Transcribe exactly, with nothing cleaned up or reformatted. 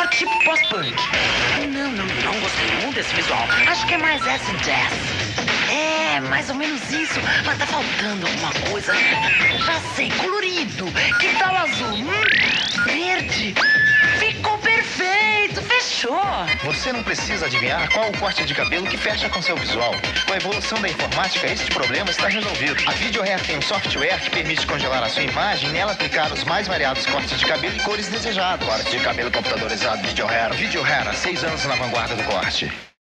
corte tipo pós-punk. Não, não, não gostei muito desse visual. Acho que é mais acid jazz. É, mais ou menos isso. Mas tá faltando alguma coisa. Já sei, colorido. Que tal azul? Hum, verde. Ficou perfeito, fechou. Você não precisa adivinhar qual o corte de cabelo que fecha com seu visual. Com a evolução da informática, este problema está resolvido. A VideoHair tem um software que permite congelar a sua imagem e nela aplicar os mais variados cortes de cabelo e cores desejados. Corte de cabelo computadorizado VideoHair. VideoHair, há seis anos na vanguarda do corte.